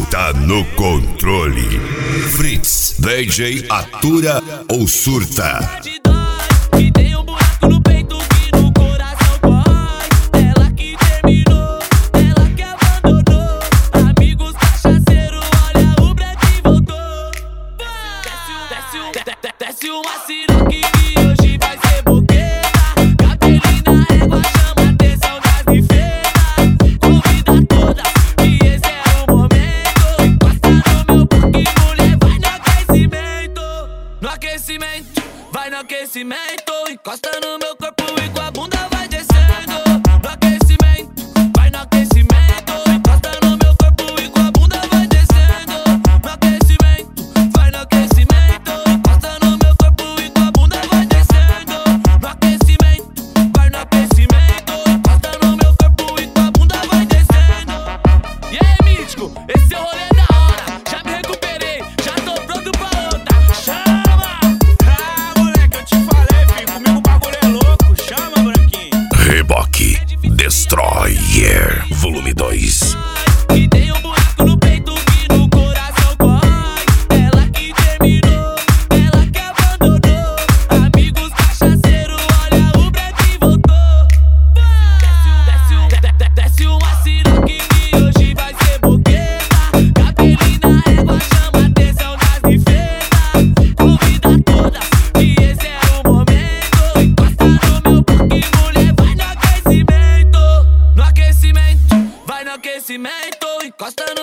tá no controle. Fritz, DJ atura ou surta? Que tem um buraco no peito que no coração corrói. Ela que terminou, ela que abandonou. Amigos cachaceiros, olha o break voltou. Desce uma siroque que hoje vai ser boqueta. Cabelinho na égua chama a atenção das rifeiras. Convida todas que esse é o momento. Encosta no meu banco e mulher vai no aquecimento. No aquecimento, vai no aquecimento. Encosta no meu corpo e com a bunda vai descendo. No aquecimento, vai no aquecimento. Encosta no meu corpo e com a bunda vai descendo. No aquecimento, vai no aquecimento. Encosta no meu corpo e com a bunda vai descendo. No aquecimento, vai no aquecimento. Encosta no meu corpo e com a bunda vai descendo. E aí, mítico, esse é o rolê da hora. Já me recuperei, já tô pronto pra outra. Chama! Moleque, eu te falei, filho, comigo o bagulho é louco. Chama, branquinho. Reboque Destroyer Volume 2. Que tem um buraco no peito que no coração corrói. Ela que terminou, ela que abandonou. Amigos cachaceiros, olha o break voltou. Desce uma siroque que hoje vai ser boqueta. Cabelinho na égua chama a atenção das rifeiras. Convida todas que esse é o momento. Encosta no meu banco e mulher vai no aquecimento. No aquecimento, vai no aquecimento. Encosta no